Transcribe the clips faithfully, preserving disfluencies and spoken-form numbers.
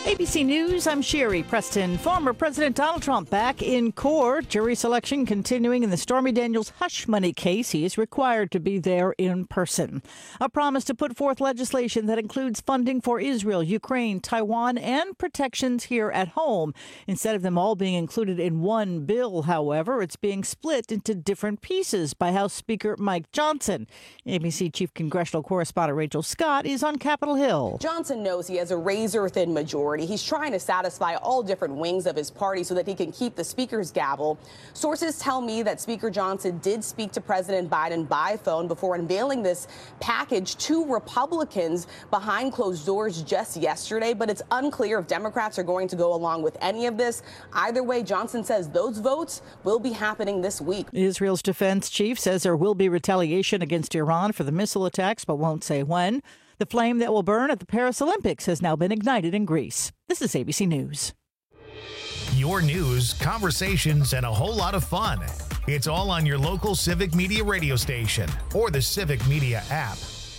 A B C News, I'm Sherry Preston. Former President Donald Trump back in court. Jury selection continuing in the Stormy Daniels hush money case. He is required to be there in person. A promise to put forth legislation that includes funding for Israel, Ukraine, Taiwan, and protections here at home. Instead of them all being included in one bill, however, it's being split into different pieces by House Speaker Mike Johnson. A B C Chief Congressional Correspondent Rachel Scott is on Capitol Hill. Johnson knows he has a razor-thin majority. He's trying to satisfy all different wings of his party so that he can keep the speaker's gavel. Sources tell me that Speaker Johnson did speak to President Biden by phone before unveiling this package to Republicans behind closed doors just yesterday, but it's unclear if Democrats are going to go along with any of this. Either way, Johnson says those votes will be happening this week. Israel's defense chief says there will be retaliation against Iran for the missile attacks, but won't say when. The flame that will burn at the Paris Olympics has now been ignited in Greece. This is A B C News. Your news, conversations, and a whole lot of fun. It's all on your local Civic Media radio station or the Civic Media app.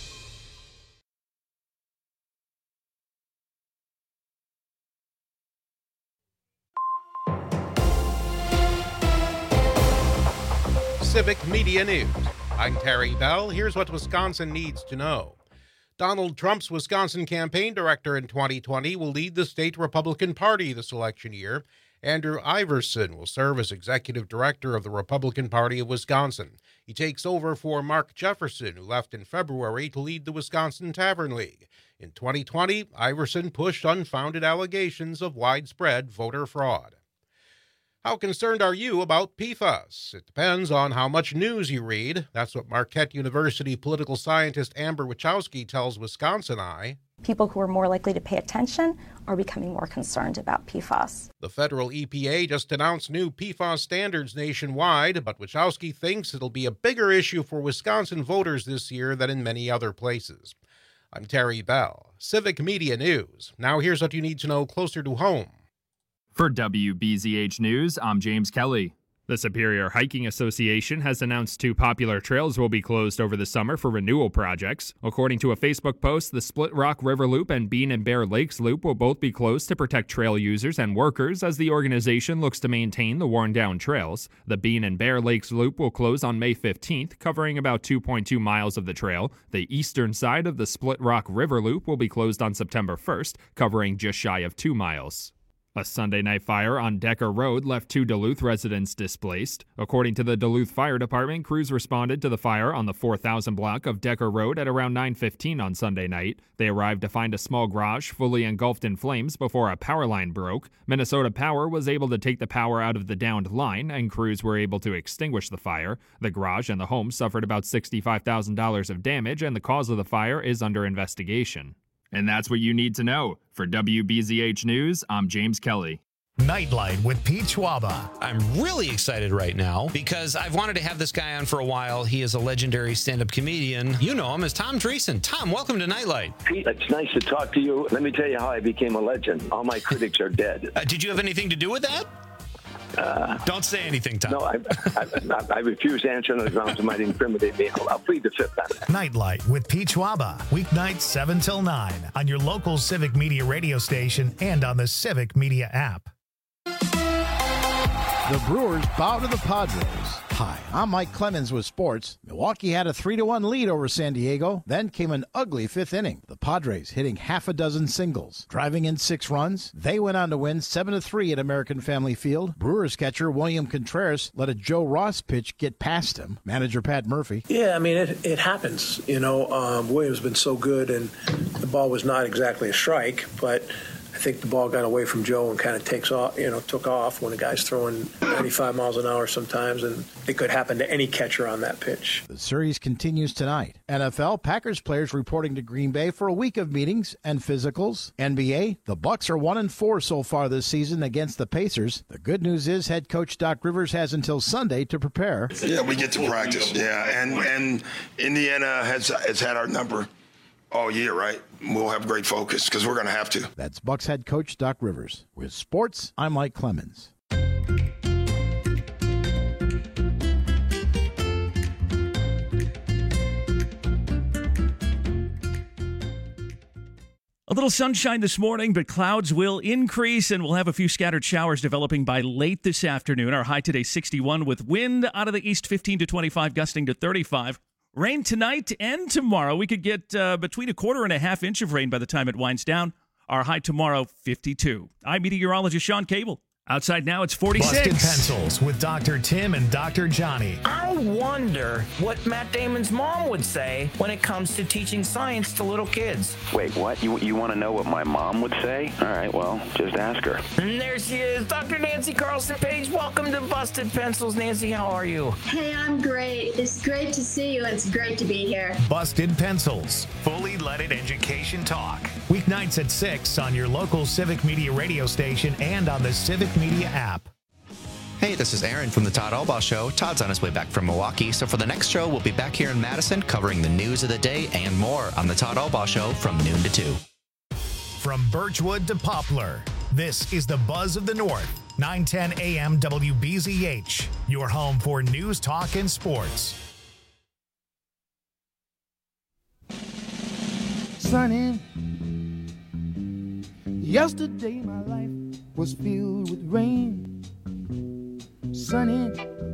Civic Media News. I'm Terry Bell. Here's what Wisconsin needs to know. Donald Trump's Wisconsin campaign director in twenty twenty will lead the state Republican Party this election year. Andrew Iverson will serve as executive director of the Republican Party of Wisconsin. He takes over for Mark Jefferson, who left in February to lead the Wisconsin Tavern League. In twenty twenty, Iverson pushed unfounded allegations of widespread voter fraud. How concerned are you about P FAS? It depends on how much news you read. That's what Marquette University political scientist Amber Wachowski tells Wisconsin Eye. People who are more likely to pay attention are becoming more concerned about P FAS. The federal E P A just announced new P FAS standards nationwide, but Wachowski thinks it'll be a bigger issue for Wisconsin voters this year than in many other places. I'm Terry Bell, Civic Media News. Now here's what you need to know closer to home. For W B Z H News, I'm James Kelly. The Superior Hiking Association has announced two popular trails will be closed over the summer for renewal projects. According to a Facebook post, the Split Rock River Loop and Bean and Bear Lakes Loop will both be closed to protect trail users and workers as the organization looks to maintain the worn-down trails. The Bean and Bear Lakes Loop will close on May fifteenth, covering about two point two miles of the trail. The eastern side of the Split Rock River Loop will be closed on September first, covering just shy of two miles. A Sunday night fire on Decker Road left two Duluth residents displaced. According to the Duluth Fire Department, crews responded to the fire on the four thousand block of Decker Road at around nine fifteen on Sunday night. They arrived to find a small garage fully engulfed in flames before a power line broke. Minnesota Power was able to take the power out of the downed line, and crews were able to extinguish the fire. The garage and the home suffered about sixty-five thousand dollars of damage, and the cause of the fire is under investigation. And that's what you need to know. For W B Z H News, I'm James Kelly. Nightlight with Pete Schwaba. I'm really excited right now because I've wanted to have this guy on for a while. He is a legendary stand-up comedian. You know him as Tom Dreesen. Tom, welcome to Nightlight. Pete, it's nice to talk to you. Let me tell you how I became a legend. All my critics are dead. Uh, did you have anything to do with that? Uh, Don't say anything, Tom. No, I, I, I, I refuse to answer on the grounds it might incriminate me. I'll, I'll plead the fifth on that. Nightlight with Pete Schwaba. Weeknights seven till nine on your local Civic Media radio station and on the Civic Media app. The Brewers bow to the Padres. Hi, I'm Mike Clemens with sports. Milwaukee had a three to one lead over San Diego. Then came an ugly fifth inning. The Padres hitting half a dozen singles, driving in six runs. They went on to win seven to three at American Family Field. Brewers catcher William Contreras let a Joe Ross pitch get past him. Manager Pat Murphy. Yeah, I mean, it, it happens. You know, um, William's been so good, and the ball was not exactly a strike, but I think the ball got away from Joe and kind of takes off, you know, took off when a guy's throwing ninety-five miles an hour sometimes, and it could happen to any catcher on that pitch. The series continues tonight. N F L, Packers players reporting to Green Bay for a week of meetings and physicals. N B A, the Bucks are one and four so far this season against the Pacers. The good news is head coach Doc Rivers has until Sunday to prepare. Yeah, we get to practice. Yeah, and and Indiana has has had our number all year, right? We'll have great focus because we're going to have to. That's Bucks head coach Doc Rivers. With sports, I'm Mike Clemens. A little sunshine this morning, but clouds will increase, and we'll have a few scattered showers developing by late this afternoon. Our high today, sixty-one, with wind out of the east, fifteen to twenty-five, gusting to thirty-five. Rain tonight and tomorrow. We could get uh, between a quarter and a half inch of rain by the time it winds down. Our high tomorrow, fifty-two. I'm meteorologist Sean Cable. Outside now, it's forty-six. Busted Pencils with Doctor Tim and Doctor Johnny. I wonder what Matt Damon's mom would say when it comes to teaching science to little kids. Wait, what? You you want to know what my mom would say? All right, well, just ask her. And there she is, Doctor Nancy Carlson Page. Welcome to Busted Pencils. Nancy, how are you? Hey, I'm great. It's great to see you. It's great to be here. Busted Pencils, fully leaded education talk. Weeknights at six on your local Civic Media radio station and on the Civic Media app. Hey, this is Aaron from the Todd Albaugh Show. Todd's on his way back from Milwaukee, so for the next show, we'll be back here in Madison covering the news of the day and more on the Todd Albaugh Show from noon to two. From Birchwood to Poplar, this is the Buzz of the North, nine ten A M W B Z H, your home for news, talk, and sports. Sunny, yesterday my life was filled with rain. Sunny,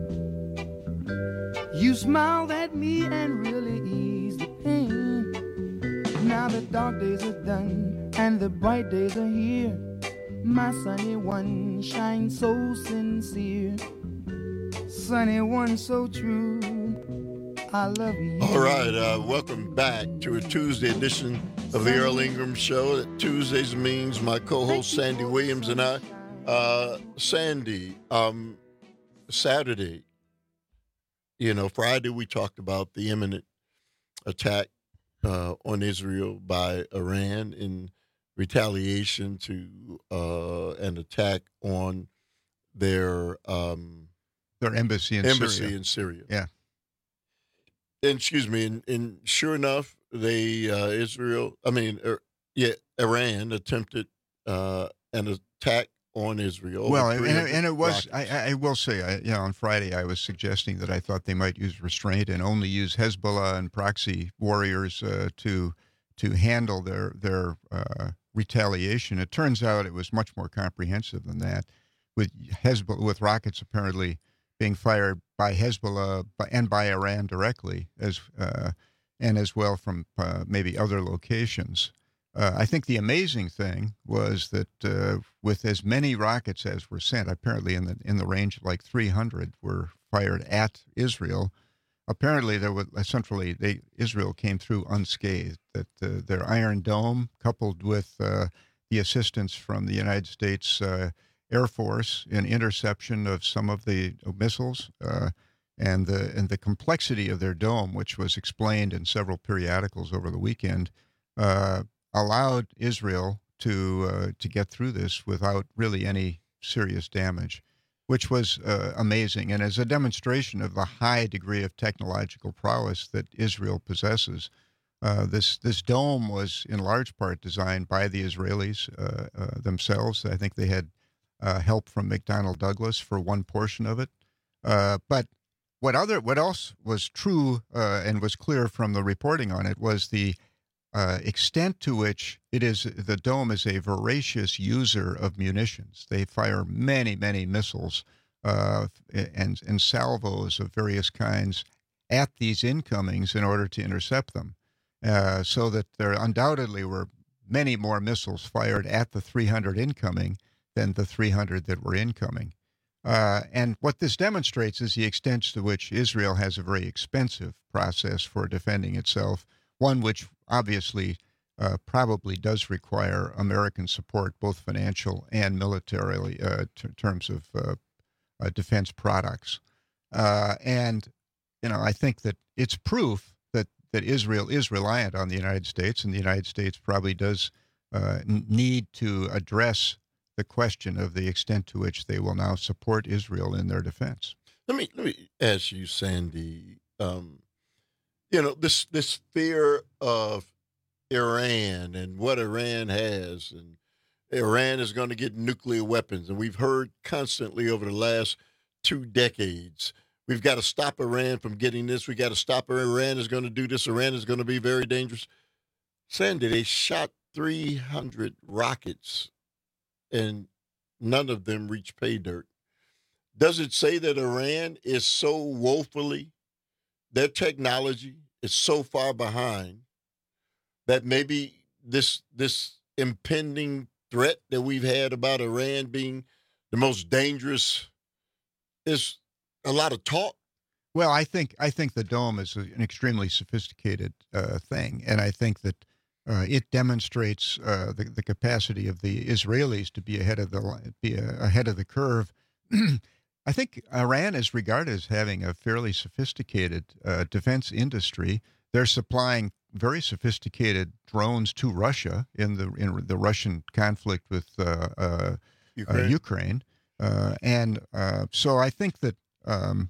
you smiled at me and really eased the pain. Now the dark days are done and the bright days are here. My sunny one shines so sincere. Sunny one so true, I love you. All right, uh, welcome back to a Tuesday edition of the Earl Ingram Show. Tuesdays means my co-host Sandy Williams and I. Uh, Sandy, um, Saturday, you know, Friday we talked about the imminent attack uh, on Israel by Iran in retaliation to uh, an attack on their um, their embassy in embassy Syria. in Syria. Yeah. And, excuse me, and, and sure enough, they uh, Israel, I mean, er, yeah, Iran attempted uh, an attack on Israel. Well, and, and it was, I, I will say, I, you know, on Friday I was suggesting that I thought they might use restraint and only use Hezbollah and proxy warriors uh, to to handle their their uh, retaliation. It turns out it was much more comprehensive than that, with Hezbollah, with rockets apparently being fired by Hezbollah and by Iran directly, as uh, and as well from uh, maybe other locations. Uh, I think the amazing thing was that uh, with as many rockets as were sent, apparently in the in the range of like three hundred were fired at Israel. Apparently, there was centrally they Israel came through unscathed. That uh, their Iron Dome, coupled with uh, the assistance from the United States uh, Air Force in interception of some of the missiles, uh, and the and the complexity of their dome, which was explained in several periodicals over the weekend. Uh, allowed Israel to uh, to get through this without really any serious damage, which was uh, amazing, and as a demonstration of the high degree of technological prowess that Israel possesses. Uh, this this dome was in large part designed by the Israelis uh, uh, themselves. I think they had uh, help from McDonnell Douglas for one portion of it. Uh, but what other what else was true uh, and was clear from the reporting on it was the Uh, extent to which it is the dome is a voracious user of munitions. They fire many, many missiles uh, and and salvos of various kinds at these incomings in order to intercept them, uh, so that there undoubtedly were many more missiles fired at the three hundred incoming than the three hundred that were incoming. Uh, and what this demonstrates is the extent to which Israel has a very expensive process for defending itself, one which obviously uh, probably does require American support, both financial and militarily, uh, in terms of uh, uh, defense products. Uh, and, you know, I think that it's proof that, that Israel is reliant on the United States, and the United States probably does uh, need to address the question of the extent to which they will now support Israel in their defense. Let me, let me ask you, Sandy, um, you know, this this fear of Iran and what Iran has, and Iran is going to get nuclear weapons. And we've heard constantly over the last two decades, we've got to stop Iran from getting this. We got to stop her. Iran is going to do this. Iran is going to be very dangerous. Sandy, they shot three hundred rockets, and none of them reach pay dirt. Does it say that Iran is so woefully, their technology is so far behind that maybe this this impending threat that we've had about Iran being the most dangerous is a lot of talk? Well, I think I think the dome is an extremely sophisticated uh, thing, and I think that uh, it demonstrates uh, the, the capacity of the Israelis to be ahead of the be ahead of the curve. I think Iran is regarded as having a fairly sophisticated uh, defense industry. They're supplying very sophisticated drones to Russia in the in the Russian conflict with uh, uh, Ukraine, uh, Ukraine. Uh, and uh, so I think that. Um,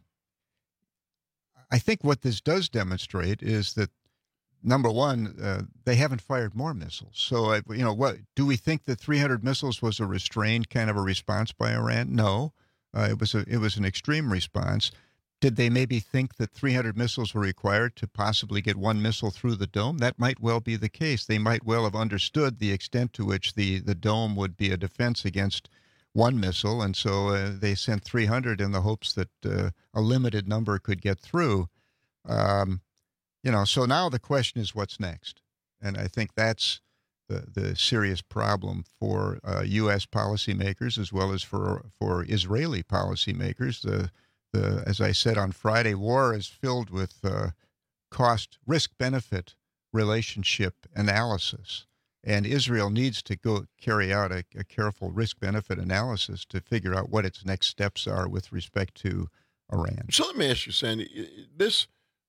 I think what this does demonstrate is that, number one, uh, they haven't fired more missiles. So, uh, you know, what do we think that three hundred missiles was a restrained kind of a response by Iran? No, uh, it was a it was an extreme response. Did they maybe think that three hundred missiles were required to possibly get one missile through the dome? That might well be the case. They might well have understood the extent to which the, the dome would be a defense against one missile, and so uh, they sent three hundred in the hopes that uh, a limited number could get through. Um, you know, so now the question is what's next? And I think that's the, the serious problem for uh, U S policymakers as well as for for Israeli policymakers. The, the as I said on Friday, war is filled with uh, cost, risk-benefit relationship analysis. And Israel needs to go carry out a, a careful risk-benefit analysis to figure out what its next steps are with respect to Iran. So let me ask you, Sandy, this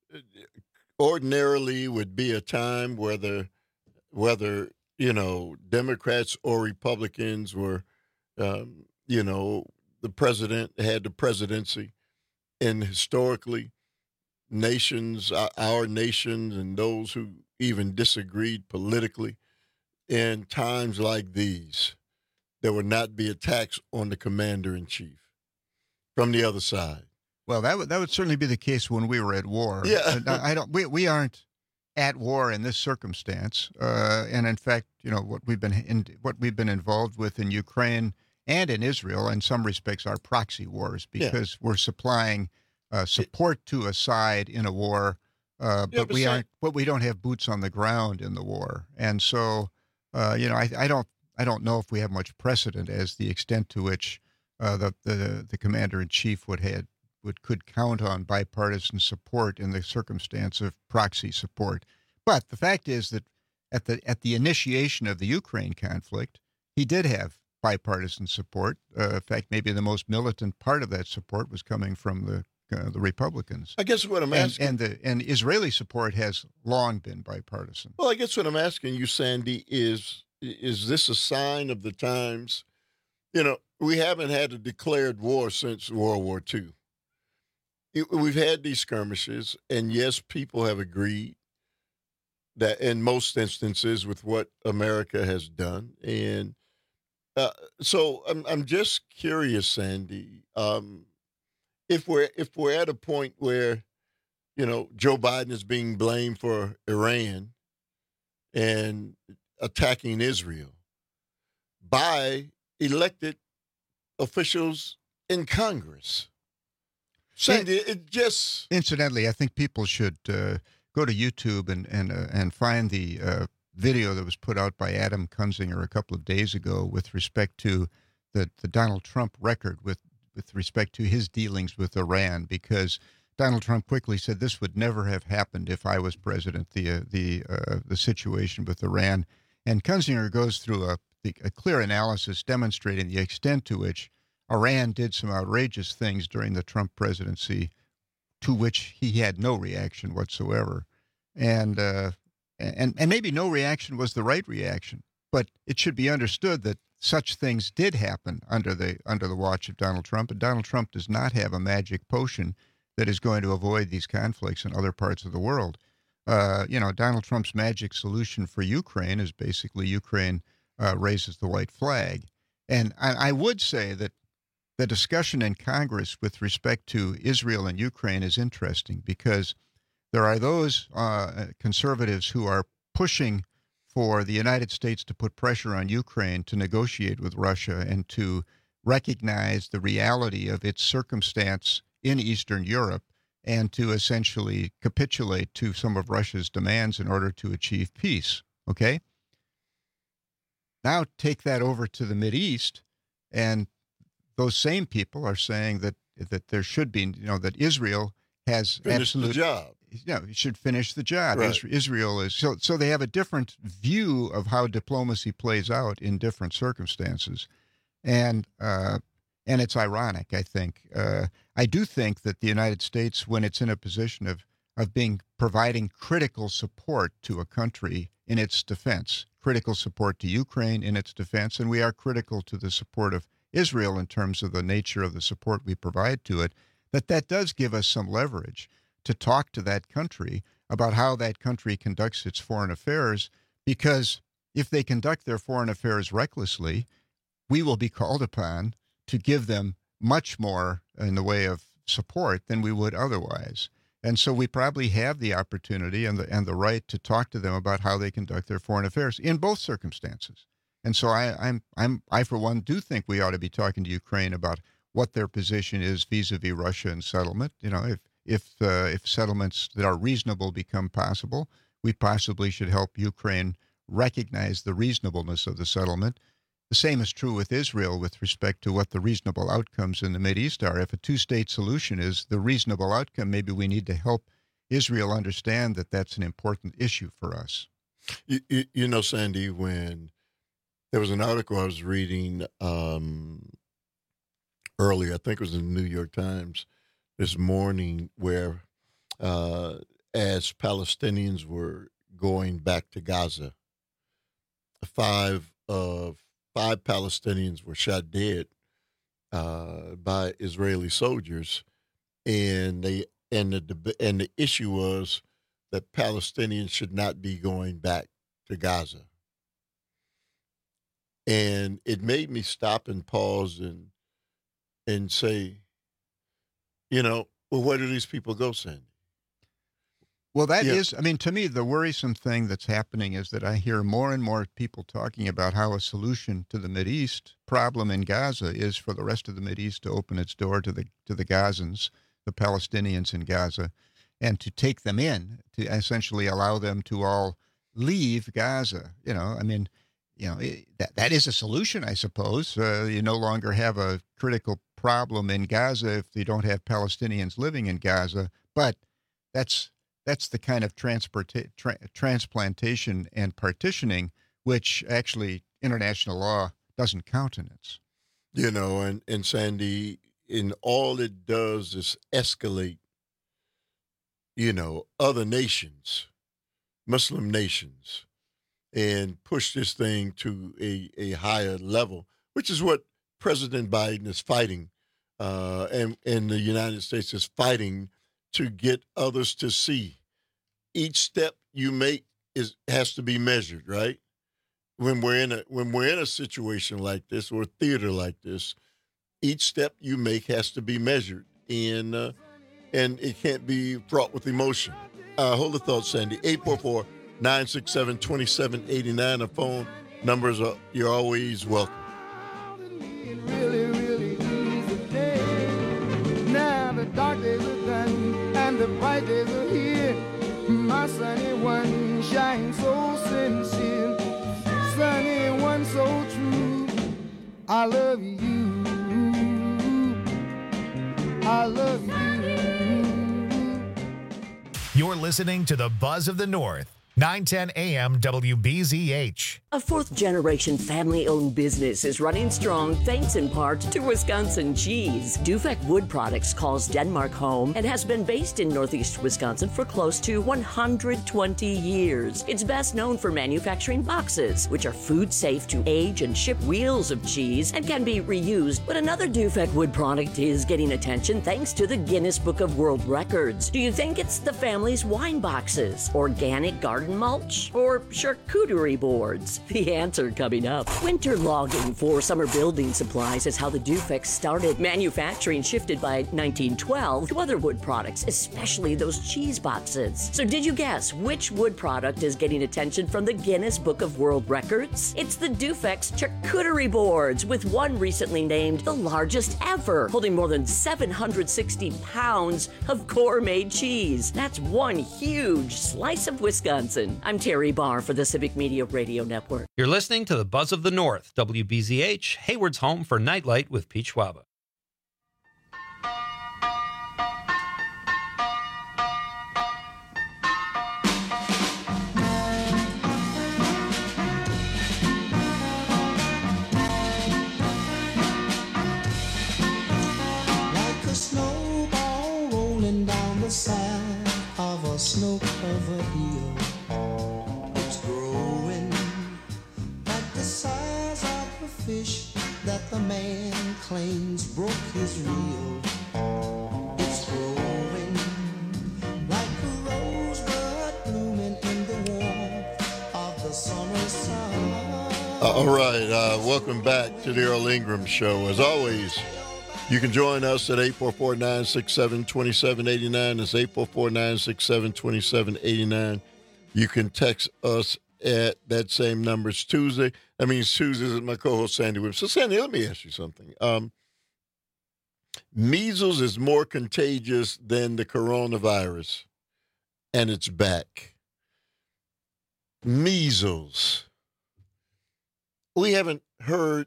ordinarily would be a time whether, whether you know, Democrats or Republicans were, um, you know, the president had the presidency, and historically, nations, our nations, and those who even disagreed politically, in times like these, there would not be attacks on the commander-in-chief from the other side. Well, that would that would certainly be the case when we were at war. Yeah, I don't. We we aren't at war in this circumstance, uh, and in fact, you know what we've been in, what we've been involved with in Ukraine and in Israel, in some respects, are proxy wars because yeah. we're supplying uh, support to a side in a war, uh, but, yeah, but we aren't. But we don't have boots on the ground in the war, and so. Uh, you know, I, I don't, I don't know if we have much precedent as the extent to which uh, the, the the commander in chief would had would could count on bipartisan support in the circumstance of proxy support. But the fact is that at the at the initiation of the Ukraine conflict, he did have bipartisan support. Uh, in fact, maybe the most militant part of that support was coming from the uh, the Republicans. I guess what I'm and, asking, and the and Israeli support has long been bipartisan. Well, I guess what I'm asking you, Sandy, is is this a sign of the times? You know, we haven't had a declared war since World War Two. It, we've had these skirmishes, and yes, people have agreed that in most instances with what America has done, and uh, so I'm I'm just curious, Sandy. Um, If we're if we're at a point where, you know, Joe Biden is being blamed for Iran and attacking Israel by elected officials in Congress, Sandy, it, it just incidentally, I think people should uh, go to YouTube and and uh, and find the uh, video that was put out by Adam Kunzinger a couple of days ago with respect to the the Donald Trump record with. with respect to his dealings with Iran, because Donald Trump quickly said this would never have happened if I was president, the uh, the uh, the situation with Iran. And Kunzinger goes through a, a clear analysis demonstrating the extent to which Iran did some outrageous things during the Trump presidency to which he had no reaction whatsoever. And, uh, and, and maybe no reaction was the right reaction, but it should be understood that such things did happen under the under the watch of Donald Trump, and Donald Trump does not have a magic potion that is going to avoid these conflicts in other parts of the world. Uh, you know, Donald Trump's magic solution for Ukraine is basically Ukraine uh, raises the white flag. And I, I would say that the discussion in Congress with respect to Israel and Ukraine is interesting because there are those uh, conservatives who are pushing for the United States to put pressure on Ukraine to negotiate with Russia and to recognize the reality of its circumstance in Eastern Europe and to essentially capitulate to some of Russia's demands in order to achieve peace. Okay? Now take that over to the Mideast, and those same people are saying that that there should be, you know, that Israel has Finish absolute the job. You know, should finish the job. Right. Is- Israel is so so they have a different view of how diplomacy plays out in different circumstances, and uh, and it's ironic. I think uh, I do think that the United States, when it's in a position of of being providing critical support to a country in its defense, critical support to Ukraine in its defense, and we are critical to the support of Israel in terms of the nature of the support we provide to it, that that does give us some leverage to talk to that country about how that country conducts its foreign affairs, because if they conduct their foreign affairs recklessly, we will be called upon to give them much more in the way of support than we would otherwise. And so we probably have the opportunity and the and the right to talk to them about how they conduct their foreign affairs in both circumstances. And so I, I'm I'm I for one do think we ought to be talking to Ukraine about what their position is vis-a-vis Russia and settlement. You know, if if uh, if settlements that are reasonable become possible, we possibly should help Ukraine recognize the reasonableness of the settlement. The same is true with Israel with respect to what the reasonable outcomes in the Mideast are. If a two-state solution is the reasonable outcome, maybe we need to help Israel understand that that's an important issue for us. You, you, you know, Sandy, when there was an article I was reading um, earlier, I think it was in the New York Times this morning, where uh, as Palestinians were going back to Gaza, five of Five Palestinians were shot dead uh, by Israeli soldiers, and they and the and the issue was that Palestinians should not be going back to Gaza. And it made me stop and pause and and say, you know, well, where do these people go, Sandy? Well, that Yeah. is, I mean, to me, the worrisome thing that's happening is that I hear more and more people talking about how a solution to the Mideast problem in Gaza is for the rest of the Mideast to open its door to the to the Gazans, the Palestinians in Gaza, and to take them in, to essentially allow them to all leave Gaza. You know, I mean, you know, it, that that is a solution, I suppose. Uh, you no longer have a critical problem in Gaza if you don't have Palestinians living in Gaza, but that's That's the kind of transporta- tra- transplantation and partitioning which actually international law doesn't countenance. You know, and, and Sandy, and all it does is escalate, you know, other nations, Muslim nations, and push this thing to a, a higher level, which is what President Biden is fighting, uh, and, and the United States is fighting to get others to see. Each step you make is has to be measured, right? When we're in a when we're in a situation like this or a theater like this, each step you make has to be measured, and uh, and it can't be fraught with emotion. Uh, hold the thought, Sandy. eight four four, nine six seven, two seven eight nine. The phone numbers are you're always welcome. Really, really easy day. Now the dark days are done and the bright days are here. My sunny one shines so sincere, sunny one so true. I love you, I love you. You're listening to the Buzz of the North, nine ten A M W B Z H. A fourth-generation family-owned business is running strong thanks in part to Wisconsin cheese. Dufek Wood Products calls Denmark home and has been based in Northeast Wisconsin for close to one hundred twenty years. It's best known for manufacturing boxes, which are food-safe to age and ship wheels of cheese and can be reused. But another Dufek Wood product is getting attention thanks to the Guinness Book of World Records. Do you think it's the family's wine boxes, organic garden garden mulch or charcuterie boards? The answer coming up. Winter logging for summer building supplies is how the Dufex started. Manufacturing shifted by nineteen twelve to other wood products, especially those cheese boxes. So did you guess which wood product is getting attention from the Guinness Book of World Records? It's the Dufex charcuterie boards, with one recently named the largest ever, holding more than seven hundred sixty pounds of gourmet cheese. That's one huge slice of Wisconsin. I'm Terry Barr for the Civic Media Radio Network. You're listening to the Buzz of the North, W B Z H, Hayward's home for Nightlight with Pete Schwaba. Like a snowball rolling down the side of a snow-covered hill. It's growing like the size of a fish that the man claims broke his reel. It's growing like a rosebud blooming in the warmth of the summer sun. Uh, all right, uh, welcome back to the Earl Ingram Show. As always, you can join us at eight four four, nine six seven, two seven eight nine. That's eight four four, nine six seven, two seven eight nine. You can text us at that same number. It's Tuesday. That means Tuesdays is my co-host, Sandy Williams. So, Sandy, let me ask you something. Um, measles is more contagious than the coronavirus, and it's back. Measles. We haven't heard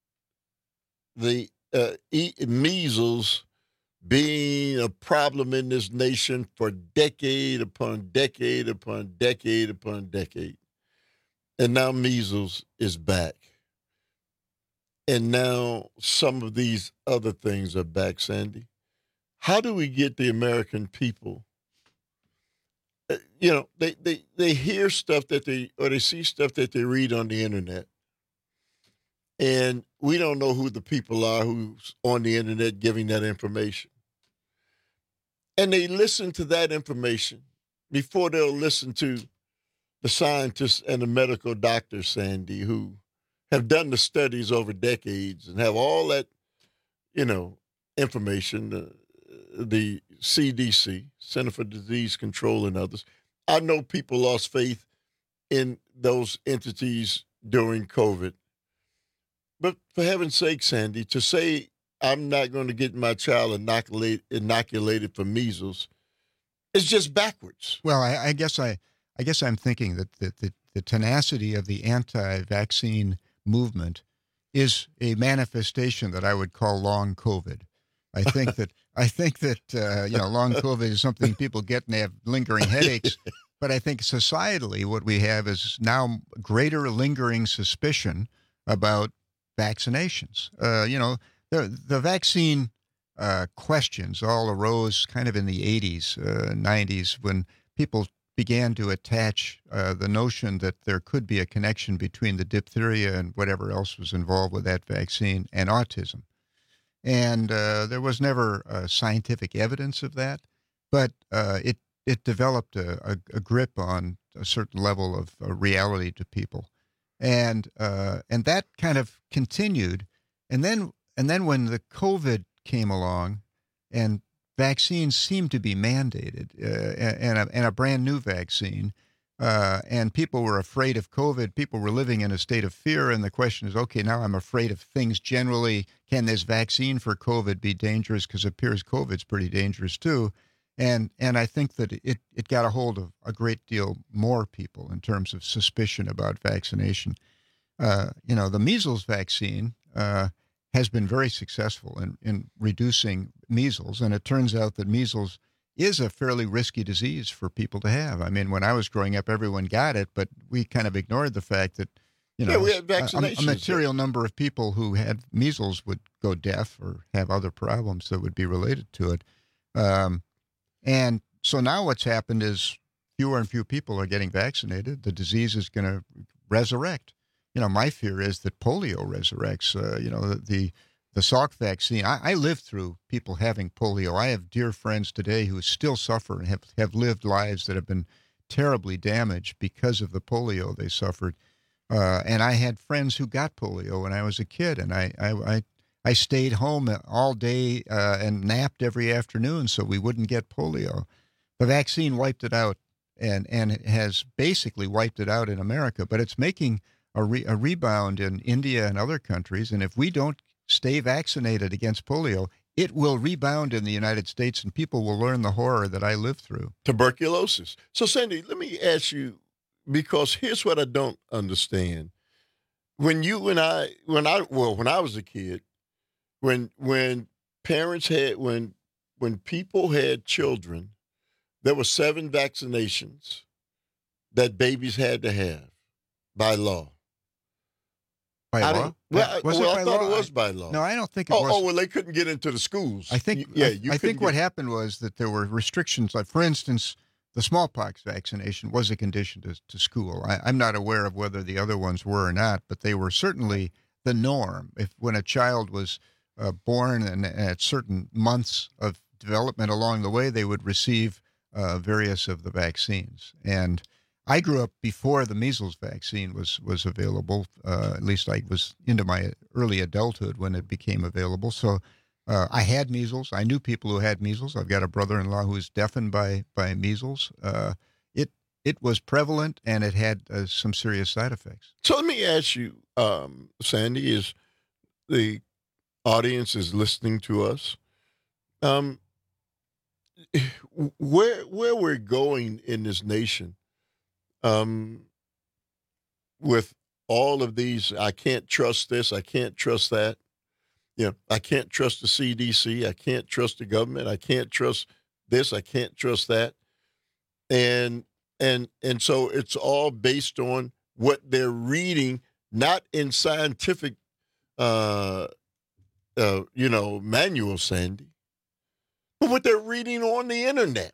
the uh, e- measles being a problem in this nation for decade upon decade upon decade upon decade. And now measles is back. And now some of these other things are back, Sandy. How do we get the American people? Uh, you know, they, they, they hear stuff that they, or they see stuff that they read on the internet. And we don't know who the people are who's on the internet giving that information. And they listen to that information before they'll listen to the scientists and the medical doctors, Sandy, who have done the studies over decades and have all that, you know, information, uh, the C D C, Center for Disease Control, and others. I know people lost faith in those entities during COVID. But for heaven's sake, Sandy, to say I'm not going to get my child inoculate, inoculated for measles is just backwards. Well, I, I guess I, I guess I'm thinking that the, the, the tenacity of the anti-vaccine movement is a manifestation that I would call long COVID. I think that I think that uh, you know, long COVID is something people get and they have lingering headaches. But I think societally, what we have is now greater lingering suspicion about vaccinations. Uh, you know, the the vaccine uh, questions all arose kind of in the eighties, uh, nineties, when people began to attach uh, the notion that there could be a connection between the diphtheria and whatever else was involved with that vaccine and autism. And uh, there was never uh, scientific evidence of that, but uh, it it developed a, a, a grip on a certain level of uh, reality to people. And uh, and that kind of continued, and then and then when the COVID came along, and vaccines seemed to be mandated, uh, and a and a brand new vaccine, uh, and people were afraid of COVID. People were living in a state of fear, and the question is, okay, now I'm afraid of things generally. Can this vaccine for COVID be dangerous? Because it appears COVID's pretty dangerous too. And and I think that it, it got a hold of a great deal more people in terms of suspicion about vaccination. Uh, you know, the measles vaccine uh, has been very successful in, in reducing measles. And it turns out that measles is a fairly risky disease for people to have. I mean, when I was growing up, everyone got it, but we kind of ignored the fact that, you know, yeah, we had a, vaccinations. a material number of people who had measles would go deaf or have other problems that would be related to it. Um, And so now what's happened is fewer and fewer people are getting vaccinated. The disease is going to resurrect. You know, my fear is that polio resurrects. Uh, you know, the, the the Salk vaccine. I, I lived through people having polio. I have dear friends today who still suffer and have, have lived lives that have been terribly damaged because of the polio they suffered. Uh, and I had friends who got polio when I was a kid, and I I, I, I stayed home all day uh, and napped every afternoon so we wouldn't get polio. The vaccine wiped it out, and, and has basically wiped it out in America, but it's making a, re, a rebound in India and other countries, and if we don't stay vaccinated against polio, it will rebound in the United States, and people will learn the horror that I lived through. Tuberculosis. So, Sandy, let me ask you, because here's what I don't understand. When you and I, when I, well, when I was a kid, when when parents had, when when people had children, there were seven vaccinations that babies had to have by law. By I law? Well, Was well it by I thought law? it was by law. No, I don't think it oh, was. Oh, well, they couldn't get into the schools. I think, You- yeah, I, you I couldn't think what get- happened was that there were restrictions. Like, for instance, the smallpox vaccination was a condition to, to school. I, I'm not aware of whether the other ones were or not, but they were certainly the norm. If when a child was uh, born and at certain months of development along the way, they would receive uh, various of the vaccines. And I grew up before the measles vaccine was was available. Uh, at least I was into my early adulthood when it became available. So uh, I had measles. I knew people who had measles. I've got a brother-in-law who was deafened by by measles. Uh, it it was prevalent, and it had uh, some serious side effects. So let me ask you, um, Sandy, is the audience is listening to us. Um, where where we're going in this nation, um, with all of these, I can't trust this, I can't trust that. You know, I can't trust the C D C, I can't trust the government, I can't trust this, I can't trust that, and and and so it's all based on what they're reading, not in scientific, uh, uh, you know, manuals, Sandy, but what they're reading on the internet.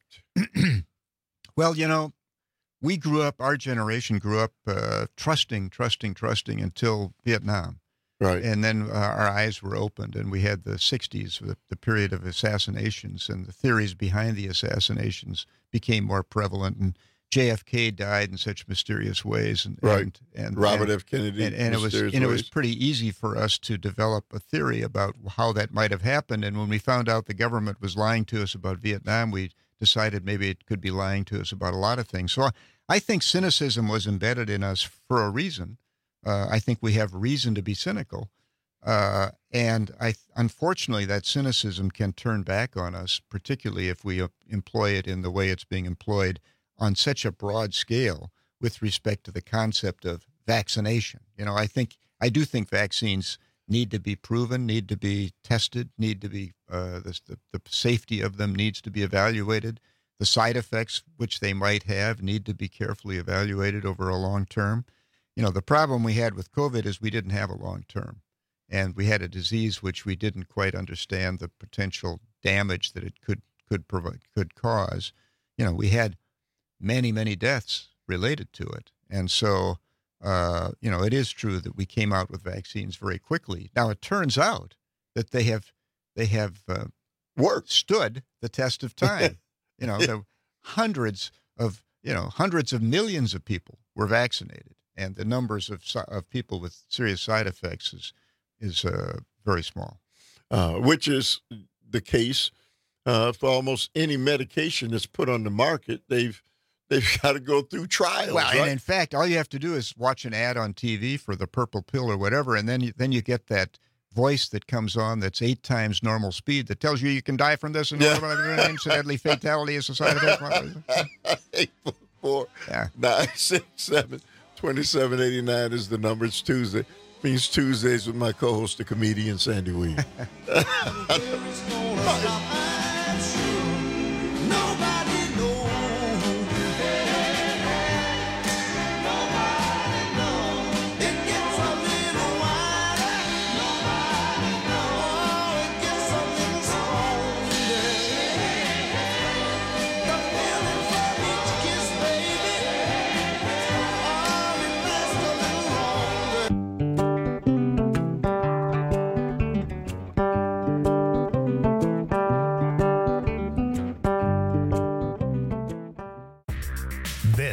Well, you know, we grew up, our generation grew up uh, trusting, trusting, trusting until Vietnam. Right. And then uh, our eyes were opened, and we had the sixties, the, the period of assassinations, and the theories behind the assassinations became more prevalent. And J F K died in such mysterious ways. And, Right. And, and Robert and, F. Kennedy, And, and it was mysterious and it was ways. pretty easy for us to develop a theory about how that might have happened. And when we found out the government was lying to us about Vietnam, we decided maybe it could be lying to us about a lot of things. So I, I think cynicism was embedded in us for a reason. Uh, I think we have reason to be cynical. Uh, and I, unfortunately, that cynicism can turn back on us, particularly if we uh, employ it in the way it's being employed on such a broad scale with respect to the concept of vaccination. You know, I think, I do think vaccines need to be proven, need to be tested, need to be, uh, the, the, the safety of them needs to be evaluated. The side effects which they might have need to be carefully evaluated over a long term. You know, the problem we had with COVID is we didn't have a long term, and we had a disease which we didn't quite understand the potential damage that it could could provide, could cause. You know, we had many, many deaths related to it, and so uh, you know, it is true that we came out with vaccines very quickly. Now, it turns out that they have they have uh, worked, stood the test of time. You know, there were hundreds of you know hundreds of millions of people were vaccinated. And the numbers of of people with serious side effects is is uh, very small, uh, which is the case uh, for almost any medication that's put on the market. They've they've got to go through trials. Well, right? and in fact, all you have to do is watch an ad on T V for the purple pill or whatever, and then you, then you get that voice that comes on that's eight times normal speed that tells you you can die from this and yeah. incidentally fatality is a side effect. Eight four yeah. nine six seven. twenty-seven eighty-nine is the number. It's Tuesday. Means Tuesdays with my co-host, the comedian Sandy Williams.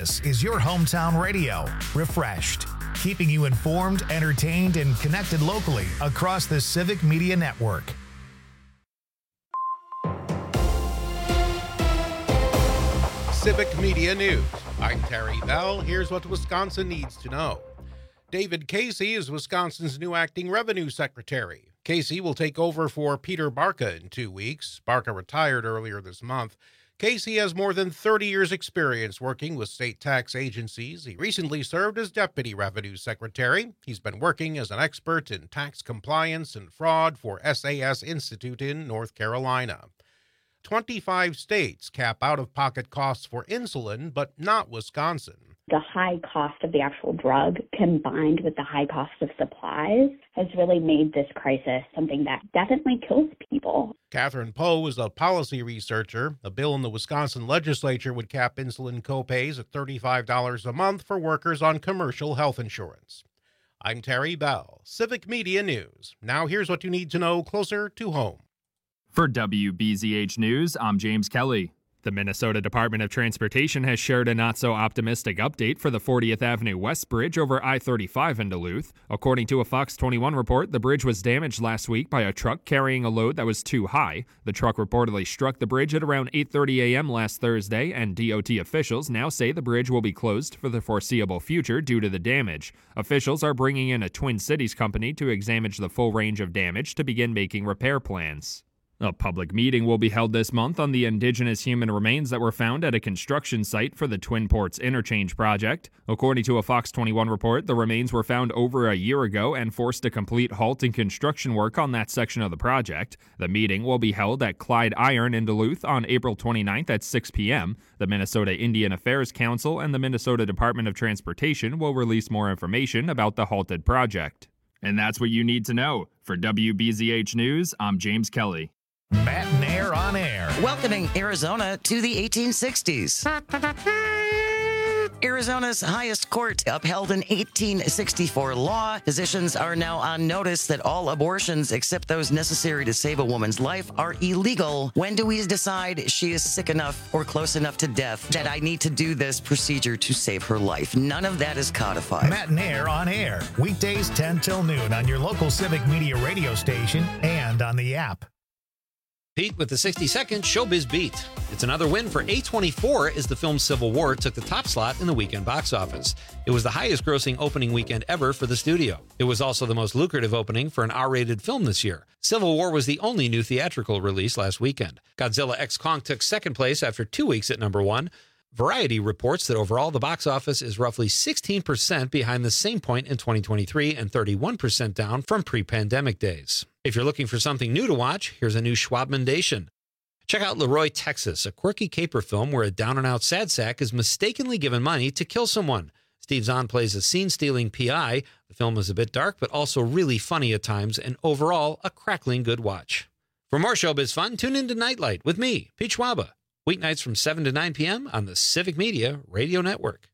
This is your hometown radio, refreshed, keeping you informed, entertained, and connected locally across the Civic Media Network. Civic Media News. I'm Terry Bell. Here's what Wisconsin needs to know. David Casey is Wisconsin's new acting revenue secretary. Casey will take over for Peter Barca in two weeks. Barca retired earlier this month. Casey has more than thirty years' experience working with state tax agencies. He recently served as Deputy Revenue Secretary. He's been working as an expert in tax compliance and fraud for S A S Institute in North Carolina. twenty-five states cap out-of-pocket costs for insulin, but not Wisconsin. The high cost of the actual drug combined with the high cost of supplies has really made this crisis something that definitely kills people. Catherine Poe is a policy researcher. A bill in the Wisconsin legislature would cap insulin copays at thirty-five dollars a month for workers on commercial health insurance. I'm Terry Bell, Civic Media News. Now here's what you need to know closer to home. For W B Z H News, I'm James Kelly. The Minnesota Department of Transportation has shared a not-so-optimistic update for the fortieth Avenue West Bridge over I thirty-five in Duluth. According to a Fox twenty-one report, the bridge was damaged last week by a truck carrying a load that was too high. The truck reportedly struck the bridge at around eight thirty a.m. last Thursday, and D O T officials now say the bridge will be closed for the foreseeable future due to the damage. Officials are bringing in a Twin Cities company to examine the full range of damage to begin making repair plans. A public meeting will be held this month on the indigenous human remains that were found at a construction site for the Twin Ports Interchange project. According to a Fox twenty-one report, the remains were found over a year ago and forced a complete halt in construction work on that section of the project. The meeting will be held at Clyde Iron in Duluth on April twenty-ninth at six p.m. The Minnesota Indian Affairs Council and the Minnesota Department of Transportation will release more information about the halted project. And that's what you need to know. For W B Z H News, I'm James Kelly. Matt and Air on Air. Welcoming Arizona to the eighteen sixties. Arizona's highest court upheld an eighteen sixty-four law. Physicians are now on notice that all abortions, except those necessary to save a woman's life, are illegal. When do we decide she is sick enough or close enough to death that I need to do this procedure to save her life? None of that is codified. Matt and Air on Air. Weekdays ten till noon on your local Civic Media radio station and on the app. Pete with the sixty-second Showbiz Beat. It's another win for A twenty-four as the film Civil War took the top slot in the weekend box office. It was the highest grossing opening weekend ever for the studio. It was also the most lucrative opening for an R-rated film this year. Civil War was the only new theatrical release last weekend. Godzilla X Kong took second place after two weeks at number one. Variety reports that overall the box office is roughly sixteen percent behind the same point in twenty twenty-three and thirty-one percent down from pre-pandemic days. If you're looking for something new to watch, here's a new Schwabmandation. Check out Leroy, Texas, a quirky caper film where a down-and-out sad sack is mistakenly given money to kill someone. Steve Zahn plays a scene-stealing P I. The film is a bit dark, but also really funny at times, and overall, a crackling good watch. For more showbiz fun, tune into Nightlight with me, Pete Schwaba. Weeknights from seven to nine p.m. on the Civic Media Radio Network.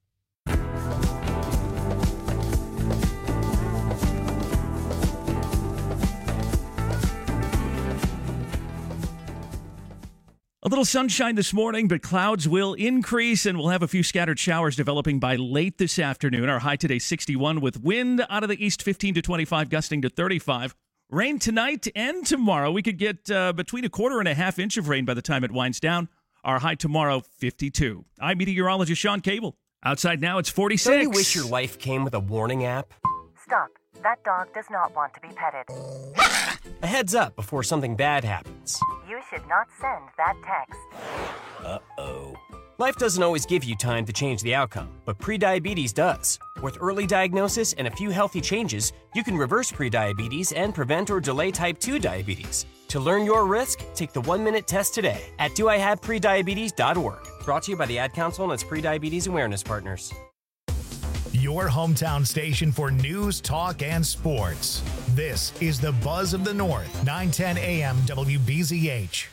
A little sunshine this morning, but clouds will increase and we'll have a few scattered showers developing by late this afternoon. Our high today sixty-one with wind out of the east fifteen to twenty-five, gusting to thirty-five. Rain tonight and tomorrow. We could get uh, between a quarter and a half inch of rain by the time it winds down. Our high tomorrow, fifty-two. I'm meteorologist Sean Cable. Outside now, it's forty-six. Don't you wish your life came with a warning app? Stop. That dog does not want to be petted. A heads up before something bad happens. You should not send that text. Uh-oh. Life doesn't always give you time to change the outcome, but prediabetes does. With early diagnosis and a few healthy changes, you can reverse prediabetes and prevent or delay type two diabetes. To learn your risk, take the one-minute test today at do I have prediabetes dot org. Brought to you by the Ad Council and its Prediabetes Awareness Partners. Your hometown station for news, talk, and sports. This is the Buzz of the North, nine ten a.m. W B Z H.